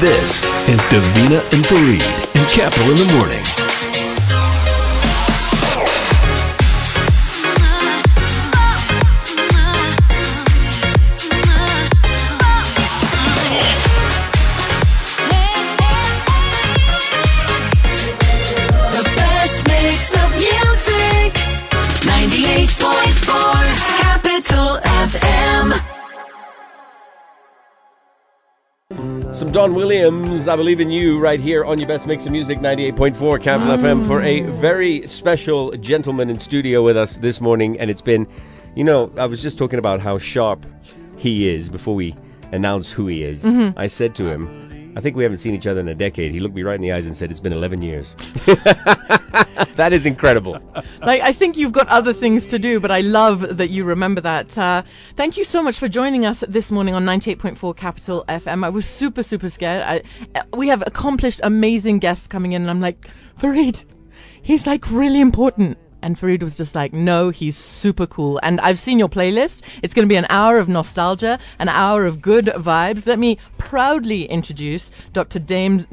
This is Davina and Fareed in Capital in the Morning. The best mix of music. 98.4 Capital FM. Some Don Williams, I Believe in You, right here on your best mix of music, 98.4 Capital FM, for a very special gentleman in studio with us this morning. And it's been, I was just talking about how sharp he is before we announce who he is. I said to him, I think we haven't seen each other in a decade. He looked me right in the eyes and said, it's been 11 years. That is incredible. I think you've got other things to do, but I love that you remember that. Thank you so much for joining us this morning on 98.4 Capital FM. I was super, super scared. We have accomplished, amazing guests coming in, and I'm like, Fareed, he's like really important. And Fareed was just like, no, he's super cool. And I've seen your playlist. It's going to be an hour of nostalgia, an hour of good vibes. Let me proudly introduce Dr. Dames.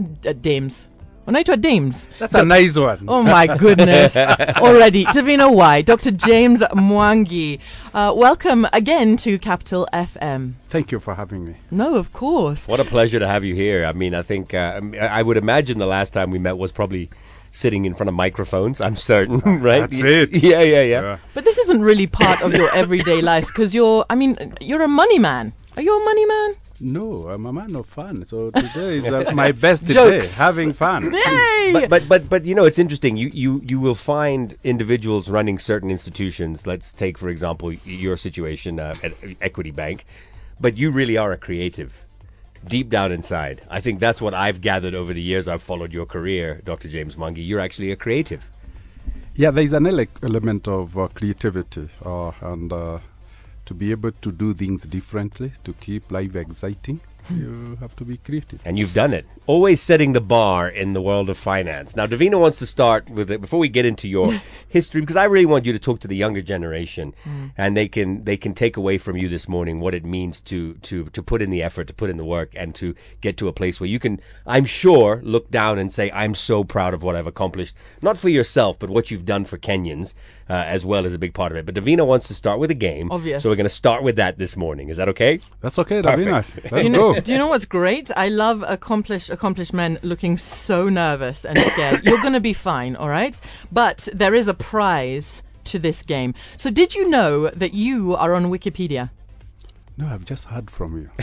When I told Dames. That's a nice one. Oh my goodness. Already. Davina Y. Dr. James Mwangi. Welcome again to Capital FM. Thank you for having me. No, of course. What a pleasure to have you here. I mean, I think, I would imagine the last time we met was probably sitting in front of microphones, I'm certain, right? That's it. Yeah. But this isn't really part of your everyday life because you're a money man. Are you a money man? No, I'm a man of fun. So today is my best day, Jokes. having fun. Yay! But it's interesting. You will find individuals running certain institutions. Let's take, for example, your situation at Equity Bank. But you really are a creative, deep down inside. I think that's what I've gathered over the years I've followed your career, Dr. James Mwangi. You're actually a creative. Yeah, there's an element of creativity and to be able to do things differently, to keep life exciting. You have to be creative. And you've done it. Always setting the bar in the world of finance. Now, Davina wants to start with it before we get into your history, because I really want you to talk to the younger generation, and they can take away from you this morning what it means to put in the effort, to put in the work, and to get to a place where you can, I'm sure, look down and say, I'm so proud of what I've accomplished. Not for yourself, but what you've done for Kenyans, as well as a big part of it. But Davina wants to start with a game. Obvious. So we're going to start with that this morning. Is that okay? That's okay, Perfect. Davina. Let's go. Do you know what's great? I love accomplished men looking so nervous and scared. You're going to be fine, all right? But there is a prize to this game. So did you know that you are on Wikipedia? No, I've just heard from you.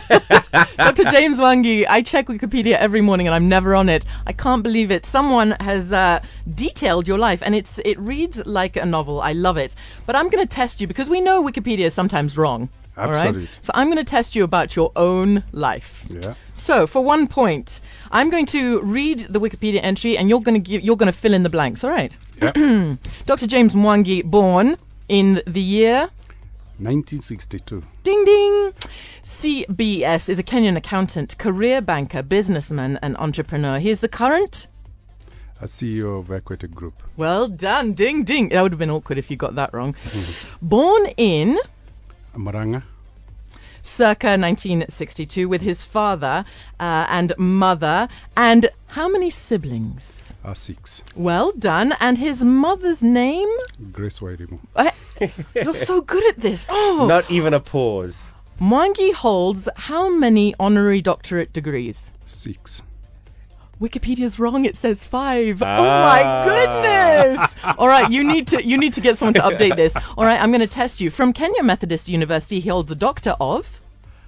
Dr. James Mwangi, I check Wikipedia every morning and I'm never on it. I can't believe it. Someone has detailed your life and it reads like a novel. I love it. But I'm going to test you because we know Wikipedia is sometimes wrong. Absolutely. All right? So I'm going to test you about your own life. Yeah. So for 1 point, I'm going to read the Wikipedia entry and you're going to fill in the blanks. All right. Yeah. Dr. James Mwangi, born in the year 1962. Ding ding. CBS is a Kenyan accountant, career banker, businessman, and entrepreneur. He is the current. A CEO of Equity Group. Well done. Ding ding. That would have been awkward if you got that wrong. Born in Maranga. circa 1962 with his father and mother. And how many siblings? 6. Well done. And his mother's name? Grace Wairimu. You're so good at this. Oh, Not even a pause. Mwangi holds how many honorary doctorate degrees? 6. Wikipedia's wrong. It says 5. Oh my goodness! All right, you need to get someone to update this. All right, I'm going to test you. From Kenya Methodist University, he holds a doctor of.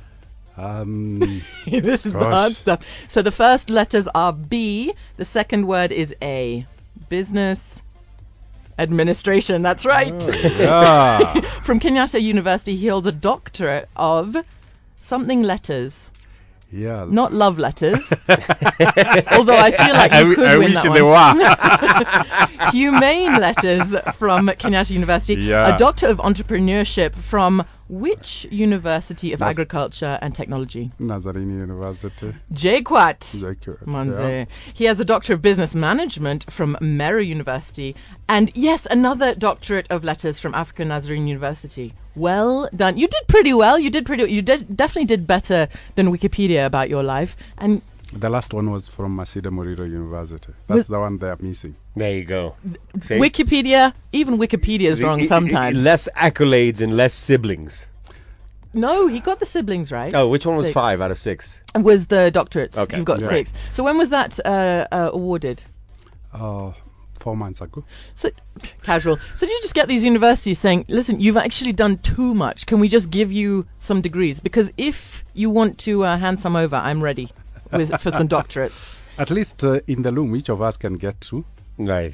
This is the hard stuff. So the first letters are B. The second word is A. Business Administration. That's right. Yeah. From Kenyatta University, he holds a doctorate of something letters. Yeah. Not love letters. Although I feel like you could win wish that they one. were. Humane letters from Kenyatta University. Yeah. A doctor of entrepreneurship from which University of Agriculture and Technology? Nazarene University. JKUAT. JKUAT, Manze. yeah. He has a Doctor of Business Management from Meru University. And yes, another Doctorate of Letters from African Nazarene University. Well done. You did pretty well. You definitely did better than Wikipedia about your life. And The last one was from Masida Moriro University. That's the one they are missing. There you go. See? Wikipedia, even Wikipedia is wrong sometimes. Less accolades and less siblings. No, he got the siblings right. Oh, which one was 6. 5 out of 6? Was the doctorates. Okay. You've got Right. 6. So when was that awarded? 4 months ago. So casual. So did you just get these universities saying, listen, you've actually done too much. Can we just give you some degrees? Because if you want to hand some over, I'm ready for some doctorates. At least in the loom, each of us can get 2. Right.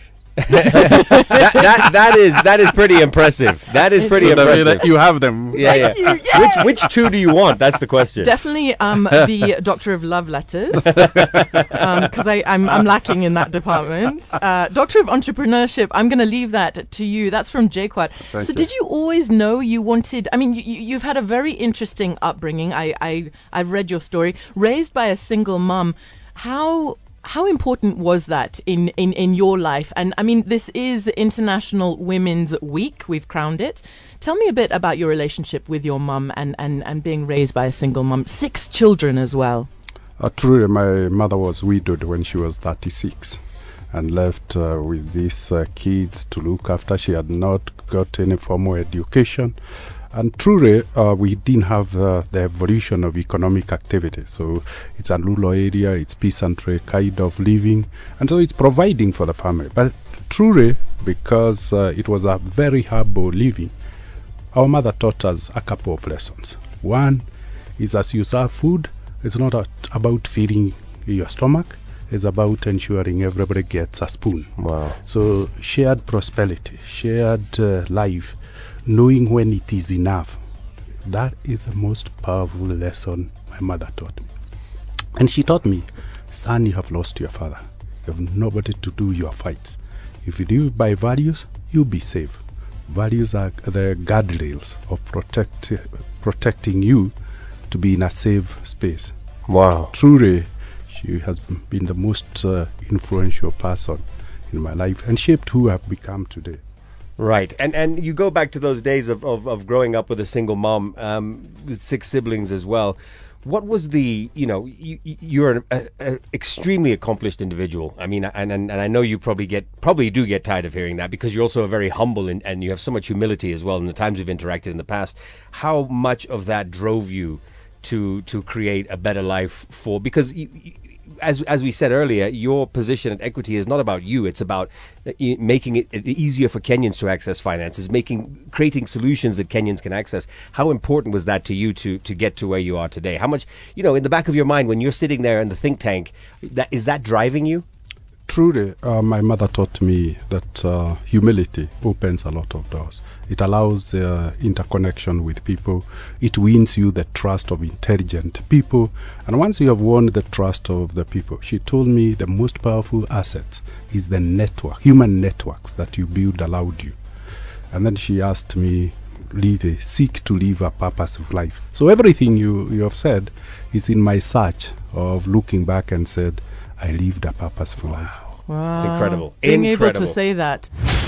that is pretty impressive. That is pretty impressive. You have them. Yeah. Which 2 do you want? That's the question. Definitely the Doctor of Love Letters, because I'm lacking in that department. Doctor of Entrepreneurship, I'm going to leave that to you. That's from Jayquat. Thank So you. did you always know you wanted, I mean, you've had a very interesting upbringing. I've read your story. Raised by a single mum, how important was that in your life? And I mean, this is International Women's Week. We've crowned it. Tell me a bit about your relationship with your mum and being raised by a single mum. 6 children as well. Truly, my mother was widowed when she was 36 and left with these kids to look after. She had not got any formal education. And truly, we didn't have the evolution of economic activity. So it's a rural area, it's peasantry kind of living, and so it's providing for the family. But truly, because it was a very humble living, our mother taught us a couple of lessons. One is, as you serve food, it's not about feeding your stomach, it's about ensuring everybody gets a spoon. Wow. So shared prosperity, shared life, knowing when it is enough. That is the most powerful lesson my mother taught me. And she taught me, son, you have lost your father. You have nobody to do your fights. If you live by values, you'll be safe. Values are the guardrails of protecting you to be in a safe space. Wow. Truly, she has been the most influential person in my life and shaped who I've become today. Right, and you go back to those days of growing up with a single mom, with 6 siblings as well. What was the, you're an extremely accomplished individual. I mean, and I know you probably do get tired of hearing that, because you're also very humble and you have so much humility as well in the times we've interacted in the past. How much of that drove you to create a better life for, because as we said earlier, your position at Equity is not about you. It's about making it easier for Kenyans to access finances, creating solutions that Kenyans can access. How important was that to you to get to where you are today? How much, in the back of your mind when you're sitting there in the think tank, is that driving you? Truly, my mother taught me that humility opens a lot of doors. It allows interconnection with people. It wins you the trust of intelligent people. And once you have won the trust of the people, she told me the most powerful asset is the network, human networks that you build around you. And then she asked me, seek to live a purposeful life. So everything you have said is in my search of looking back and said, I lived a purposeful life. Wow. It's incredible. Being able to Incredible. say that.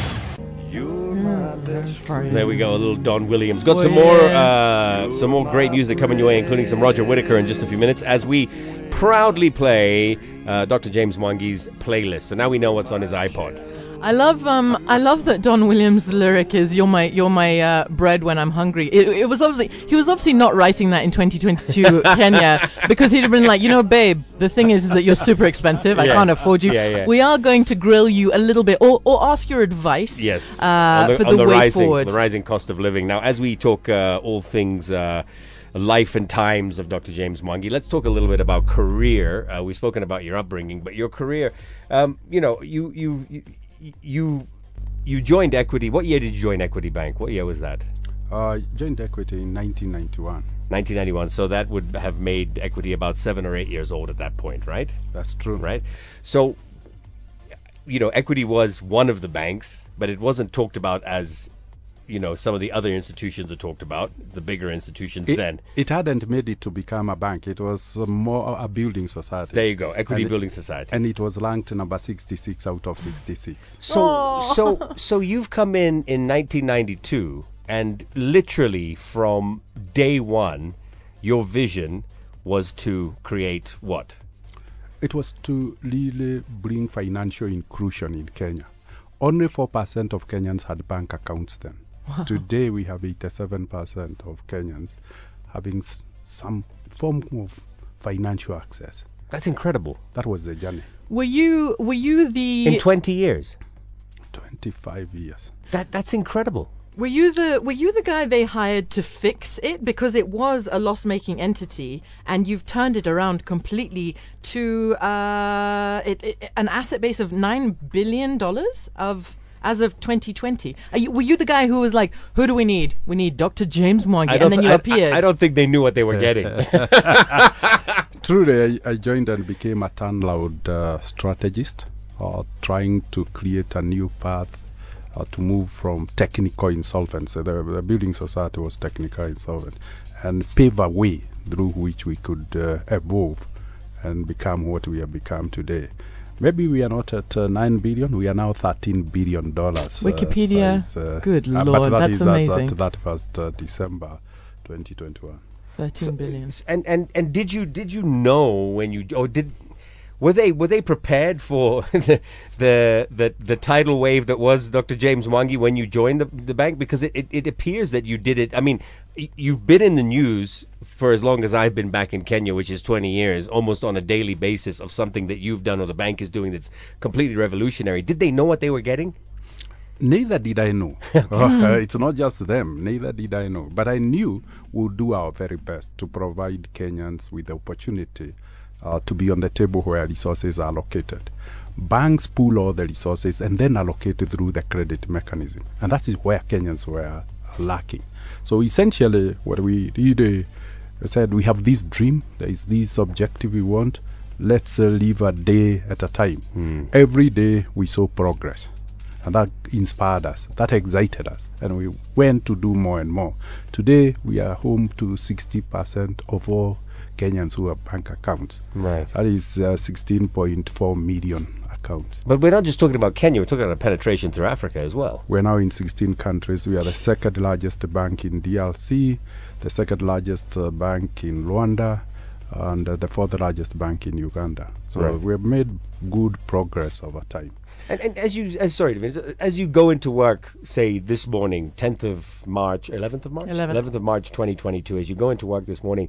There we go, a little Don Williams. Got Oh, some more great music coming your way, including some Roger Whittaker in just a few minutes, as we proudly play Dr. James Mwangi's playlist. So now we know what's on his iPod. I love that Don Williams' lyric is "You're my bread when I'm hungry." He was obviously not writing that in 2022 Kenya, because he'd have been like, babe, the thing is that you're super expensive. I can't afford you. Yeah. We are going to grill you a little bit, or ask your advice. Yes, for the way forward. The rising cost of living. Now, as we talk all things life and times of Dr. James Mwangi, let's talk a little bit about career. We've spoken about your upbringing, but your career. You joined Equity. What year did you join Equity Bank? What year was that? Joined Equity in 1991. 1991. So that would have made Equity about 7 or 8 years old at that point, right? That's true. Right. So, Equity was one of the banks, but it wasn't talked about as, some of the other institutions are talked about, the bigger institutions then. It hadn't made it to become a bank. It was more a building society. There you go, Equity Building Society. And it was ranked number 66 out of 66. So you've come in 1992, and literally from day one, your vision was to create what? It was to really bring financial inclusion in Kenya. Only 4% of Kenyans had bank accounts then. Today we have 87% of Kenyans having some form of financial access. That's incredible. That was the journey. Were you the In 20 years. 25 years. That's incredible. Were you the guy they hired to fix it, because it was a loss-making entity, and you've turned it around completely to an asset base of $9 billion as of 2020? Were you the guy who was like, who do we need? We need Dr. James Mwangi, and then you appeared. I don't think they knew what they were getting. Truly, I joined and became a turnaround strategist, trying to create a new path to move from technical insolvency. The building society was technical insolvent, and pave a way through which we could evolve and become what we have become today. Maybe we are not at 9 billion, we are now $13 billion. Wikipedia, size, good but Lord, that that's is amazing. At that first December 2021. 13 billion. And did you know when you were they prepared for the tidal wave that was Dr. James Mwangi when you joined the bank? Because it appears that you did it. I mean, you've been in the news for as long as I've been back in Kenya, which is 20 years, almost on a daily basis, of something that you've done or the bank is doing that's completely revolutionary. Did they know what they were getting? Neither did I know. It's not just them. Neither did I know. But I knew we'll do our very best to provide Kenyans with the opportunity to be on the table where resources are allocated. Banks pool all the resources and then allocate it through the credit mechanism. And that is where Kenyans were lacking. So essentially, what we did, said, we have this dream, there is this objective we want, let's live a day at a time. Every day we saw progress. And that inspired us, that excited us, and we went to do more and more. Today, we are home to 60% of all Kenyans who have bank accounts. Right. That is 16.4 million accounts. But we're not just talking about Kenya, we're talking about penetration through Africa as well. We're now in 16 countries. We are the second largest bank in DRC, the second largest bank in Rwanda, and the fourth largest bank in Uganda. So Right. we have made good progress over time. And as you go into work, say this morning, 10th of March, 11th of March? 11th of March 2022, as you go into work this morning,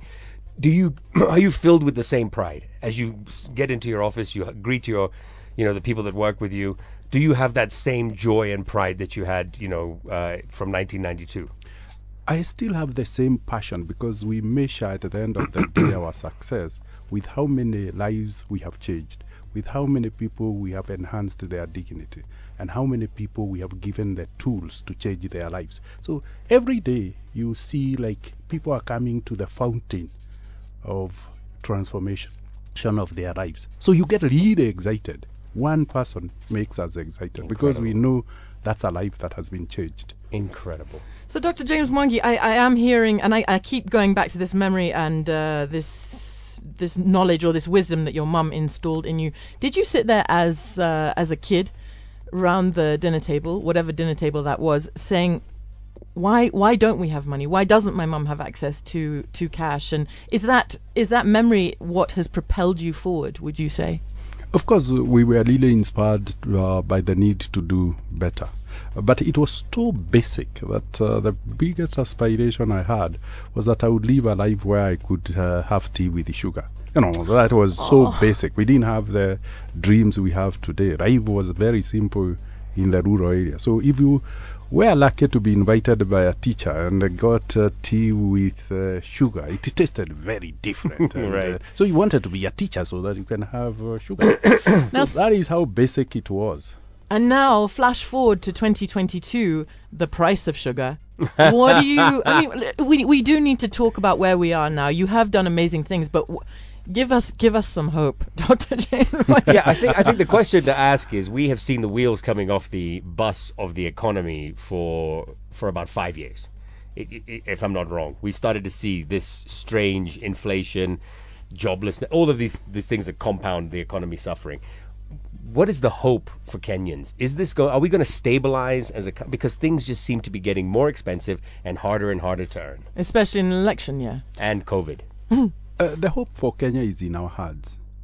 are you filled with the same pride? As you get into your office, you greet the people that work with you, do you have that same joy and pride that you had, from 1992? I still have the same passion, because we measure at the end of the day our success with how many lives we have changed, with how many people we have enhanced their dignity, and how many people we have given the tools to change their lives. So every day you see like people are coming to the fountain of transformation of their lives. So you get really excited. One person makes us excited because we know that's a life that has been changed. Incredible. So, Dr. James Mwangi, I am hearing, and I keep going back to this memory and this knowledge or this wisdom that your mum installed in you. Did you sit there as a kid round the dinner table, whatever dinner table that was, saying, why don't we have money? Why doesn't my mum have access to cash? And is that memory what has propelled you forward, would you say? Of course, we were really inspired by the need to do better. But it was so basic that the biggest aspiration I had was that I would live a life where I could have tea with sugar. That was so basic. We didn't have the dreams we have today. Life was very simple in the rural area. So if you were lucky to be invited by a teacher and got tea with sugar, it tasted very different. Right. So you wanted to be a teacher so that you can have sugar. So that is how basic it was. And now, flash forward to 2022, the price of sugar. What do you... I mean, we do need to talk about where we are now. You have done amazing things, but give us some hope, Dr. James. Yeah, I think the question to ask is, we have seen the wheels coming off the bus of the economy for about 5 years, if I'm not wrong. We started to see this strange inflation, joblessness, all of these things that compound the economy suffering. What is the hope for Kenyans? Are we going to stabilize because things just seem to be getting more expensive and harder to earn? Especially in an election year. And COVID. The hope for Kenya is in our hands.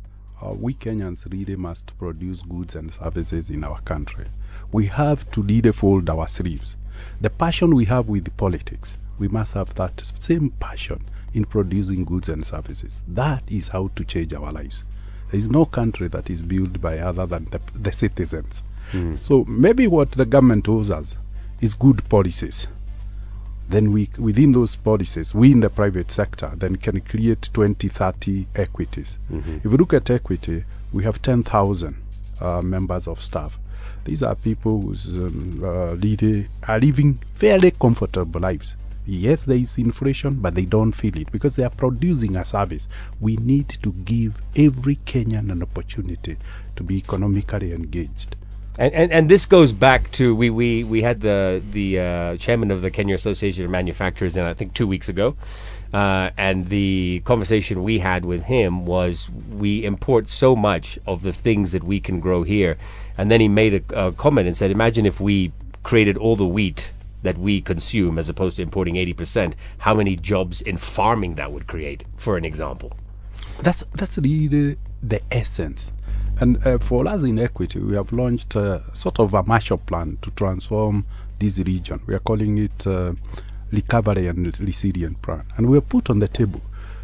we Kenyans really must produce goods and services in our country. We have to really fold our sleeves. The passion we have with politics, we must have that same passion in producing goods and services. That is how to change our lives. There is no country that is built by other than the citizens. So maybe what the government owes us is good policies. Then within those policies, we in the private sector then can create 20, 30 equities. If you look at equity, we have 10,000 members of staff. These are people who are living fairly comfortable lives. Yes, there is inflation, but they don't feel it because they are producing a service. We need to give every Kenyan an opportunity to be economically engaged. And this goes back to we had the chairman of the Kenya Association of Manufacturers in I think 2 weeks ago, and the conversation we had with him was we import so much of the things that we can grow here, and then he made a comment and said, imagine if we created all the wheat that we consume as opposed to importing 80%, how many jobs in farming that would create, for an example. That's really the essence. And for us in Equity, we have launched sort of a Marshall Plan to transform this region. We are calling it Recovery and Resilient Plan. And we have put on the table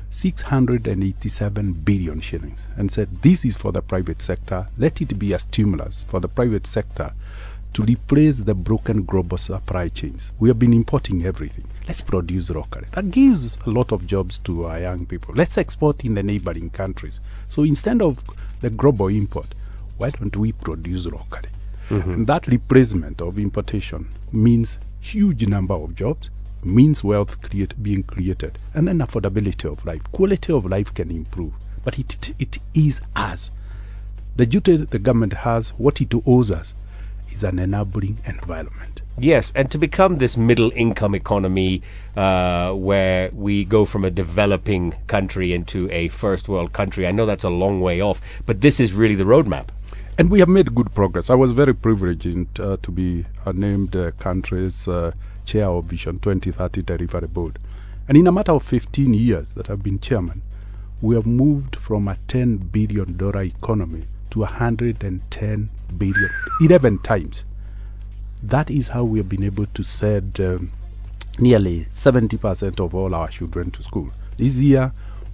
687 billion shillings and said this is for the private sector. Let it be a stimulus for the private sector to replace the broken global supply chains. We have been importing everything. Let's produce locally. That gives a lot of jobs to our young people. Let's export in the neighboring countries. So instead of the global import, why don't we produce locally? And that replacement of importation means huge number of jobs, means wealth being created, and then affordability of life. Quality of life can improve, but it is us. The duty the government has, what it owes us, is an enabling environment. Yes, and to become this middle income economy where we go from a developing country into a first world country, I know that's a long way off, but this is really the roadmap. And we have made good progress. I was very privileged to be named country's chair of Vision 2030 Delivery Board. And in a matter of 15 years that I've been chairman, we have moved from a $10 billion economy to 110 billion, 11 times. That is how we have been able to send nearly 70% of all our children to school. This year,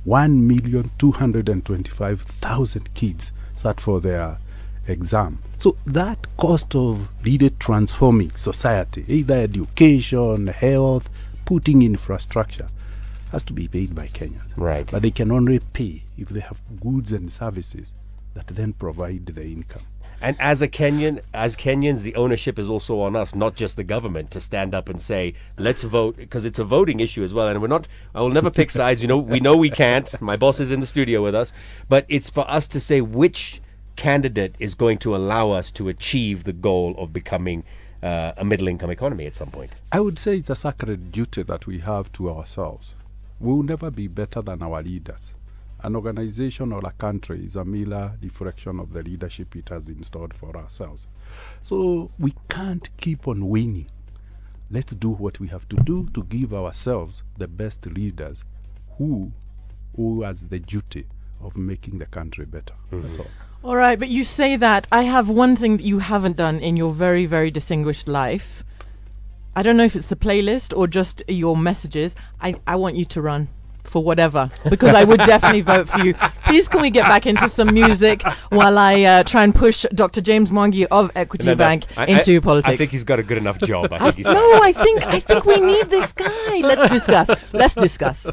1,225,000 kids sat for their exam. So that cost of really transforming society, either education, health, putting infrastructure, has to be paid by Kenyans. Right. But they can only pay if they have goods and services that then provide the income. And as Kenyans, the ownership is also on us, not just the government, to stand up and say, let's vote, because it's a voting issue as well. And I will never pick sides. We know we can't. My boss is in the studio with us. But it's for us to say which candidate is going to allow us to achieve the goal of becoming a middle-income economy at some point. I would say it's a sacred duty that we have to ourselves. We will never be better than our leaders. An organization or a country is a mere reflection of the leadership it has installed for ourselves. So we can't keep on winning. Let's do what we have to do to give ourselves the best leaders who has the duty of making the country better. That's all. All right, but you say that. I have one thing that you haven't done in your very, very distinguished life. I don't know if it's the playlist or just your messages. I want you to run for whatever, because I would definitely vote for you. Please, can we get back into some music while I try and push Dr. James Mwangi of Equity Bank into politics? I think he's got a good enough job. I think think we need this guy. Let's discuss.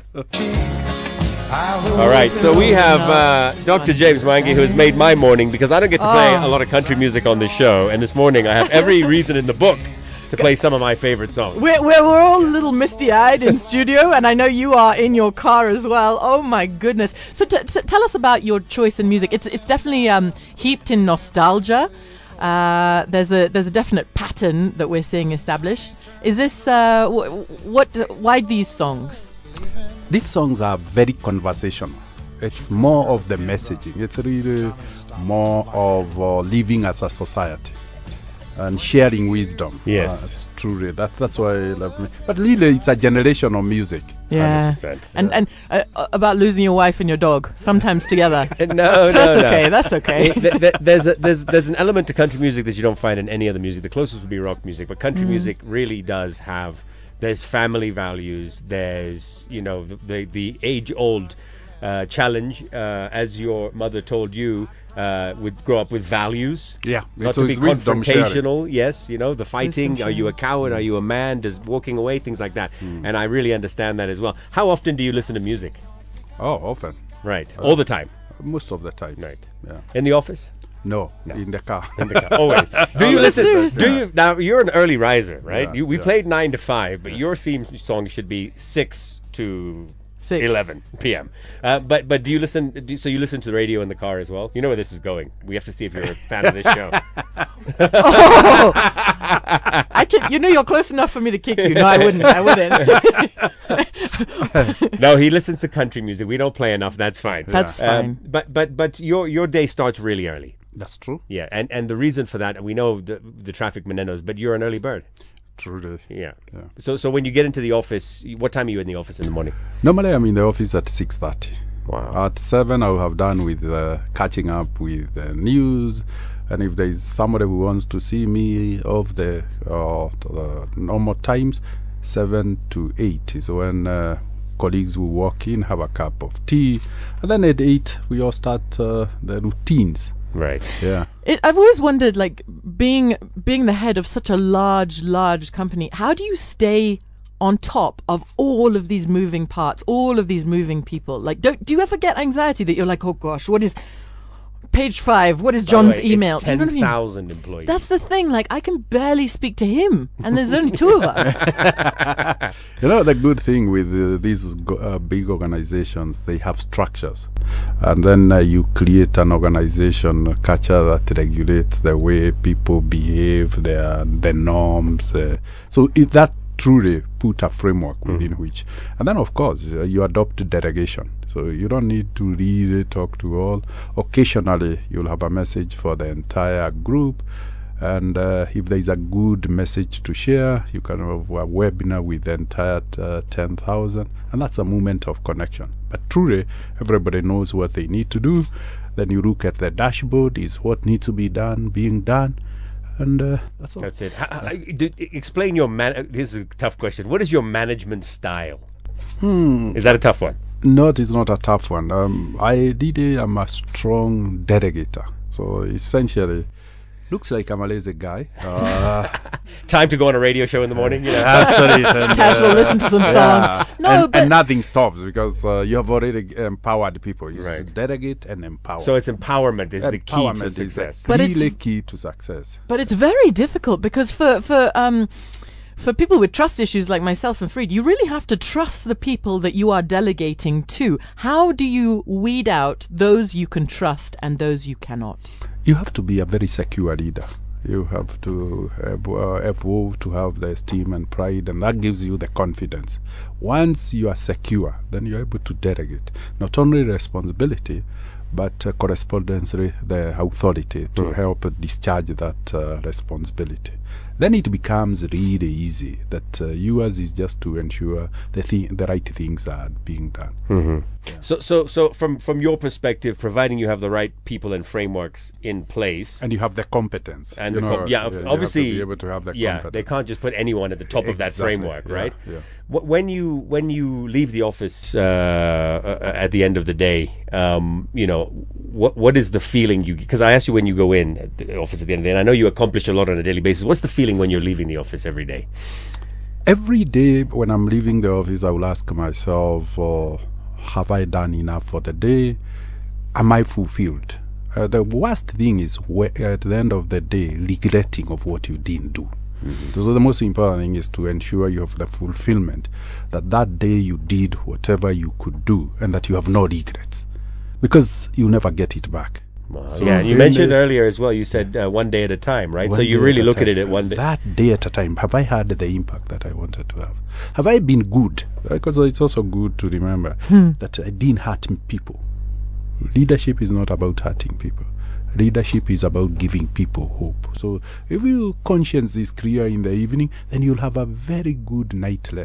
All right, so we have Dr. James Mwangi, who has made my morning, because I don't get to play a lot of country music on this show, and this morning I have every reason in the book to play some of my favorite songs. We're all a little misty-eyed in studio, and I know you are in your car as well. Oh my goodness! So tell us about your choice in music. It's definitely heaped in nostalgia. There's a definite pattern that we're seeing established. Is this why these songs? These songs are very conversational. It's more of the messaging. It's really more of living as a society and sharing wisdom. Yes, truly. That's why I love me. But really, it's a generational music. Yeah. 100%. And about losing your wife and your dog, sometimes together. No, That's okay. That's okay. There's an element to country music that you don't find in any other music. The closest would be rock music, but country music really does have. There's family values. There's the age-old challenge, as your mother told you. Would grow up with values. Yeah, Not to be confrontational. Yes, the fighting. Wisdom Are you a coward? Are you a man? Does walking away? Things like that. And I really understand that as well. How often do you listen to music? Oh, often. Right. All the time. Most of the time. Right. Yeah. In the office? No, in the car. In the car. Always. Do you listen? Seriously? Do you now? You're an early riser, right? Yeah, We yeah. played 9 to 5, but your theme song should be 6 to 11 p.m. But do you listen? So you listen to the radio in the car as well? You know where this is going. We have to see if you're a fan of this show. Oh, I can. You're close enough for me to kick you. No, I wouldn't. No, he listens to country music. We don't play enough. That's fine. That's fine. But your day starts really early. That's true. Yeah, and the reason for that, we know the traffic mementos, but you're an early bird. Truly. Yeah. Yeah. So when you get into the office, what time are you in the office in the morning? Normally, I'm in the office at 6:30. Wow. At 7, I'll have done with catching up with the news. And if there is somebody who wants to see me off the normal times, 7 to 8 is when colleagues will walk in, have a cup of tea. And then at 8, we all start the routines. Right. Yeah. I've always wondered, like, being the head of such a large company, how do you stay on top of all of these moving parts, all of these moving people? Like, do you ever get anxiety that you're like, oh gosh, what is page 5? What is John's email? It's Do you know what I mean? 10,000 employees. That's the thing. Like, I can barely speak to him, and there's only 2 of us. The good thing with these big organizations, they have structures. And then you create an organization culture that regulates the way people behave, the norms. So that truly put a framework within which. And then, of course, you adopt delegation. So you don't need to really talk to all. Occasionally, you'll have a message for the entire group. And if there is a good message to share, you can have a webinar with the entire 10,000. And that's a moment of connection. But truly, everybody knows what they need to do. Then you look at the dashboard, is what needs to be done, being done. And that's all. That's it. Explain your This is a tough question. What is your management style? Is that a tough one? No, it is not a tough one. I'm a strong delegator. So essentially, looks like I'm a lazy guy. Time to go on a radio show in the morning. Absolutely. Casual, listen to some song. No, and nothing stops because you have already empowered people. You Right. delegate and empower. So it's empowerment is the key to Empowerment is success. But really it's- key to success. But it's very difficult because for people with trust issues like myself and Freed, you really have to trust the people that you are delegating to. How do you weed out those you can trust and those you cannot? You have to be a very secure leader. You have to evolve to have the esteem and pride, and that gives you the confidence. Once you are secure, then you're able to delegate not only responsibility, but correspondingly the authority to help discharge that responsibility. Then it becomes really easy that yours is just to ensure the right things are being done. So from your perspective, providing you have the right people and frameworks in place, And you have the competence. and you you have obviously to be able to have the competence. they can't just put anyone at the top of that Exactly, framework, yeah, right? yeah. When you leave the office at the end of the day, what is the feeling you? Because I asked you when you go in at the office at the end of the day, and I know you accomplish a lot on a daily basis. What's the feeling when you're leaving the office every day? Every day when I'm leaving the office, I will ask myself, have I done enough for the day? Am I fulfilled? The worst thing is at the end of the day, regretting of what you didn't do. So the most important thing is to ensure you have the fulfillment, that day you did whatever you could do and that you have no regrets, because you never get it back. So yeah, and you in mentioned the- earlier as well, you said one day at a time, right? One So you day really a look at time. it at one day. That day at a time. Have I had the impact that I wanted to have? Have I been good? Because it's also good to remember that I didn't hurt people. Leadership is not about hurting people. Leadership is about giving people hope. So if your conscience is clear in the evening, then you'll have a very good night rest.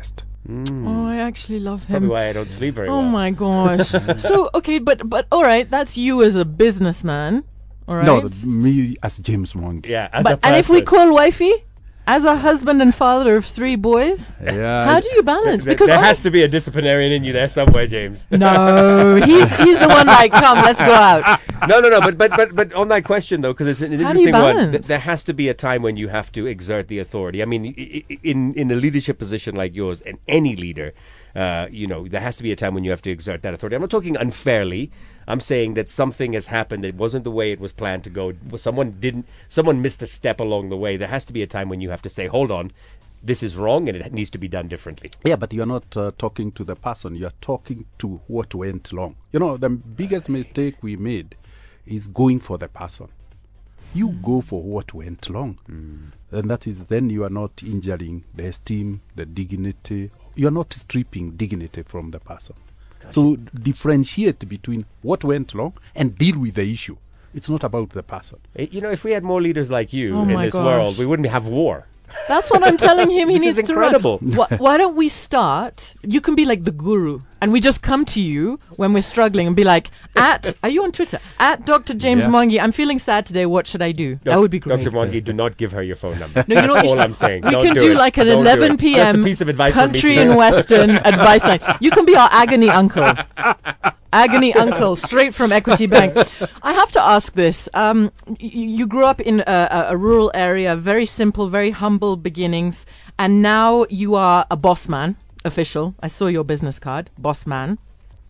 Oh, I actually love him. Probably why I don't sleep very Oh well. my gosh. So, okay, but all right, that's you as a businessman. All right. No, me as James Mwangi. Yeah, as But a and if we person. call wifey as a husband and father of 3 boys, Yeah. how do you balance? There has to be a disciplinarian in you there somewhere, James. No, he's the one like, come, let's go out. No, but on that question though, because it's an How do you interesting one. balance? There has to be a time when you have to exert the authority. I mean, in a leadership position like yours, and any leader, there has to be a time when you have to exert that authority. I'm not talking unfairly. I'm saying that something has happened that wasn't the way it was planned to go. Someone missed a step along the way. There has to be a time when you have to say, hold on, this is wrong and it needs to be done differently. Yeah, but you're not talking to the person. You're talking to what went wrong. You know, the biggest mistake we made is going for the person. You go for what went wrong. And that is then you are not injuring the esteem, the dignity. You are not stripping dignity from the person. So differentiate between what went wrong and deal with the issue. It's not about the person. If we had more leaders like you Oh in my this gosh. world, we wouldn't have war. That's what I'm telling him. He This needs is to incredible. run. Why don't we start? You can be like the guru, and we just come to you when we're struggling and be like, are you on Twitter? At Dr. James Yeah. Mwangi, I'm feeling sad today. What should I do? That would be great. Dr. Mwangi, do not give her your phone number. No, you know That's what? all I'm saying. We Don't can do do it. like an Don't do 11 it. p.m. That's a piece of advice from me country today. and western advice line. You can be our agony uncle. Agony uncle, straight from Equity Bank. I have to ask this. You grew up in a rural area, very simple, very humble beginnings, and now you are a boss man, official. I saw your business card, boss man.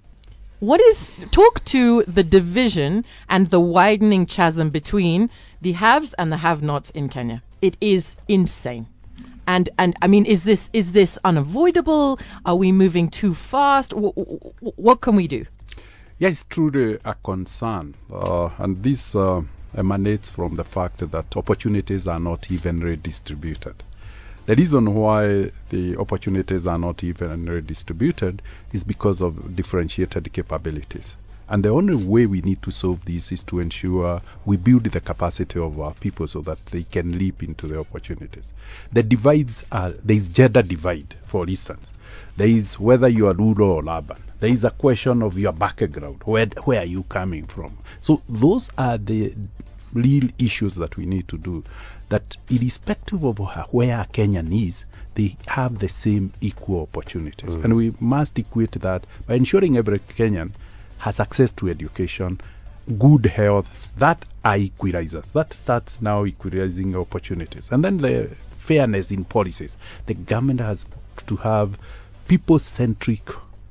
Talk to the division and the widening chasm between the haves and the have-nots in Kenya. It is insane. And I mean, is this unavoidable? Are we moving too fast? What can we do? Yeah, it's truly a concern. And this emanates from the fact that opportunities are not evenly distributed. The reason why the opportunities are not evenly distributed is because of differentiated capabilities. And the only way we need to solve this is to ensure we build the capacity of our people so that they can leap into the opportunities. The divides are, there is gender divide, for instance. There is whether you are rural or urban. There is a question of your background. Where are you coming from? So those are the real issues that we need to do. That irrespective of where a Kenyan is, they have the same equal opportunities. And we must equate that by ensuring every Kenyan has access to education, good health, that are equalizers. That starts now equalizing opportunities. And then the fairness in policies. The government has to have people-centric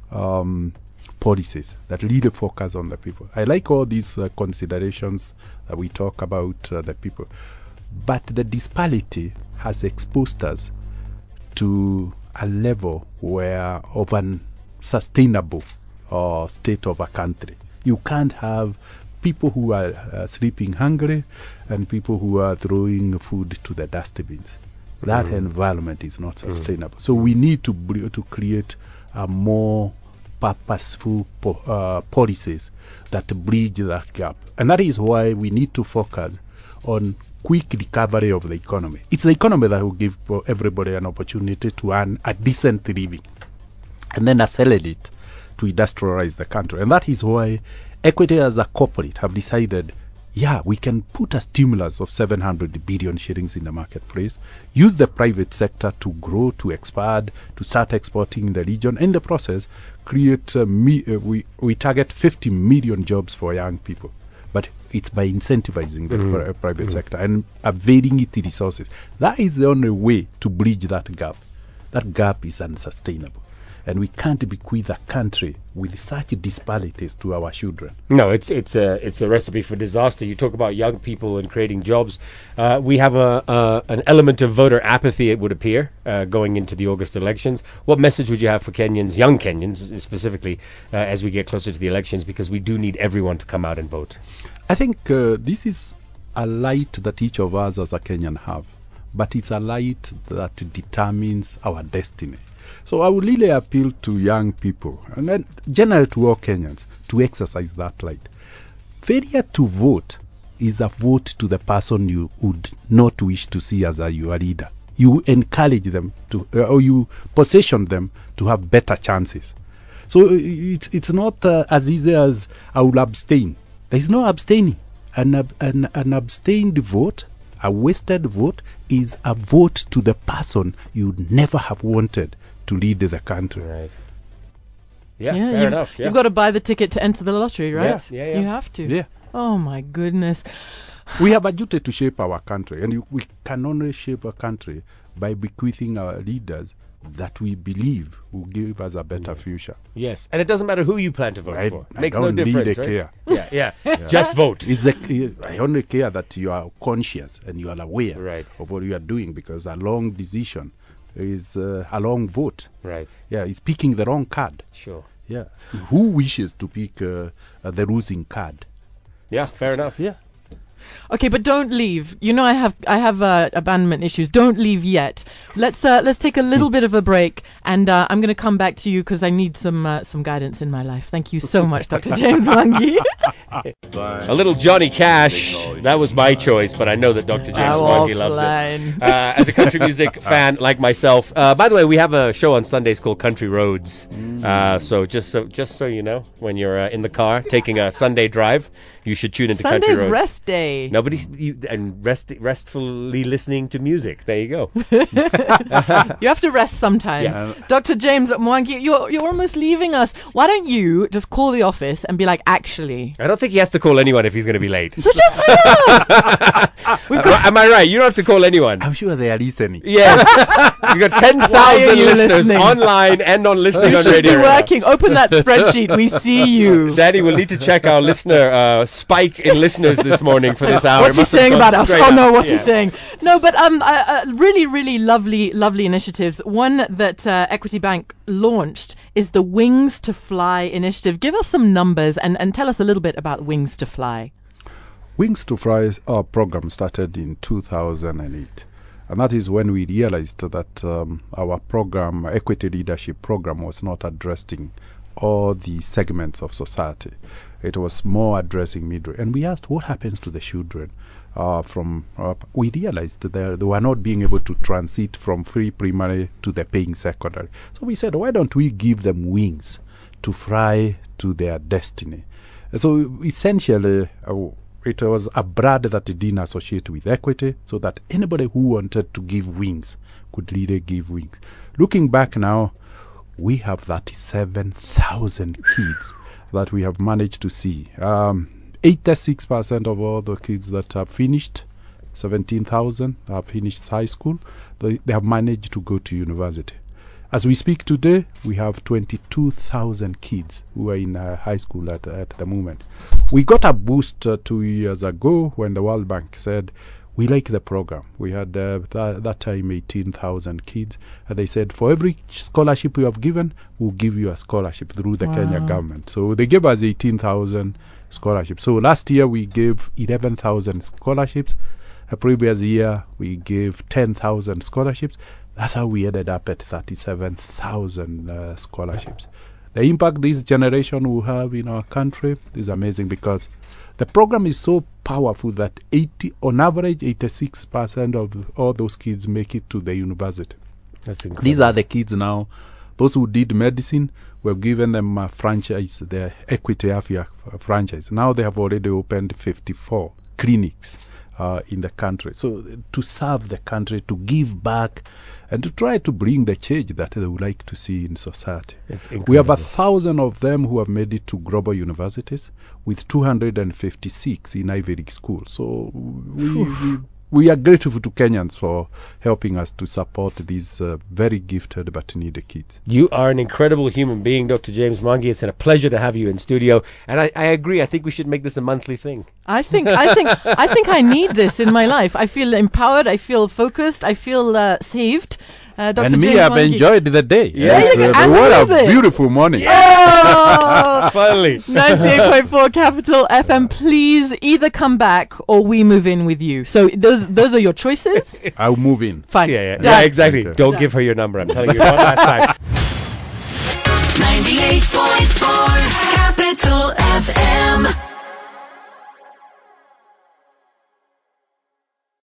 policies that really focus on the people. I like all these considerations that we talk about the people. But the disparity has exposed us to a level where of an sustainable state of a country. You can't have people who are sleeping hungry and people who are throwing food to the dustbins. That environment is not sustainable. So we need to create a more purposeful policies that bridge that gap. And that is why we need to focus on quick recovery of the economy. It's the economy that will give everybody an opportunity to earn a decent living and then accelerate to industrialize the country. And that is why Equity as a corporate have decided, we can put a stimulus of 700 billion shillings in the marketplace, use the private sector to grow, to expand, to start exporting in the region. In the process, create, we target 50 million jobs for young people. But it's by incentivizing the private sector and availing it resources. That is the only way to bridge that gap. That gap is unsustainable. And we can't bequeath a country with such disparities to our children. No, it's a recipe for disaster. You talk about young people and creating jobs. We have an element of voter apathy, it would appear, going into the August elections. What message would you have for Kenyans, young Kenyans specifically, as we get closer to the elections? Because we do need everyone to come out and vote. I think this is a light that each of us as a Kenyan have, but it's a light that determines our destiny. So I would really appeal to young people, and then generally to all Kenyans, to exercise that light. Failure to vote is a vote to the person you would not wish to see as your leader. you encourage them to, or you position them to have better chances. So it's not as easy as I will abstain. There is no abstaining. An abstained vote, a wasted vote, is a vote to the person you never have wanted to lead the country. Right. Yeah, fair enough. Yeah. You've got to buy the ticket to enter the lottery, right? Yes, yeah. You have to. Yeah. Oh my goodness. We have a duty to shape our country, and we can only shape a country by bequeathing our leaders that we believe will give us a better future. Yes, and it doesn't matter who you plan to vote for. I Makes don't no difference, need a right? care. Yeah. Just vote. I only care that you are conscious and you are aware Right. of what you are doing, because a long decision is a long vote. Right. Yeah, it's picking the wrong card. Sure. Yeah. Who wishes to pick the losing card? Yeah, fair enough. Yeah. Okay, but don't leave. You know I have abandonment issues. Don't leave yet. Let's take a little bit of a break, and I'm going to come back to you because I need some guidance in my life. Thank you so much, Dr. James Mwangi. A little Johnny Cash. That was my choice, but I know that Dr. James Mwangi loves it. As a country music fan like myself. By the way, we have a show on Sundays called Country Roads. So just so you know, when you're in the car taking a Sunday drive, you should tune into Country Sunday's Roads. rest day. Restfully listening to music. There you go. You have to rest sometimes. Yes. Dr. James Mwangi, you're almost leaving us. Why don't you just call the office and be like, actually? I don't think he has to call anyone if he's going to be late. So just hang up. Am I right? You don't have to call anyone. I'm sure they are listening. Yes. You got 10,000 Why are you listeners listening? online and on listening You on should radio. be right now. working. Open that spreadsheet. We see you. Daddy will need to check our listener spike in listeners this morning for this hour. What's It he must have saying gone about us? straight Oh up. no, what's he Yeah. saying? No, but really, really lovely initiatives. One that Equity Bank launched is the Wings to Fly initiative. Give us some numbers and tell us a little bit about Wings to Fly. Wings to Fly, our program started in 2008. And that is when we realized that our program, Equity Leadership Program, was not addressing all the segments of society. It was more addressing middle. And we asked, what happens to the children? We realized that they were not being able to transit from free primary to the paying secondary. So we said, why don't we give them wings to fly to their destiny? So essentially, it was a brand that didn't associate with equity, so that anybody who wanted to give wings could really give wings. Looking back now, we have 37,000 kids that we have managed to see. 86% of all the kids that have finished, 17,000 have finished high school. They have managed to go to university. As we speak today, we have 22,000 kids who are in high school at the moment. We got a boost 2 years ago when the World Bank said, we like the program. We had that time 18,000 kids. And they said, for every scholarship you have given, we'll give you a scholarship through the Kenya government. So they gave us 18,000 scholarships. So last year we gave 11,000 scholarships. A previous year we gave 10,000 scholarships. That's how we ended up at 37,000 scholarships. The impact this generation will have in our country is amazing, because the program is so powerful that on average, 86% of all those kids make it to the university. That's incredible. These are the kids now. Those who did medicine, we've given them a franchise, the Equity Afia franchise. Now they have already opened 54 clinics in the country. So to serve the country, to give back, and to try to bring the change that they would like to see in society. It's We have incredible. 1,000 of them who have made it to global universities, with 256 in Ivy League schools. So we are grateful to Kenyans for helping us to support these very gifted but needy kids. You are an incredible human being, Dr. James Mwangi. It's a pleasure to have you in studio. And I agree. I think we should make this a monthly thing. I think I need this in my life. I feel empowered. I feel focused. I feel saved. Dr. And me, James I've Mwangi. enjoyed the day. Yeah. It's, Yeah, and what a music. beautiful morning. Oh! Finally. 98.4 Capital FM. Please either come back or we move in with you. So those are your choices. I'll move in. Fine. Yeah, Done. exactly. Okay. Don't Done. give her your number. I'm telling you one last time. 98.4 Capital FM.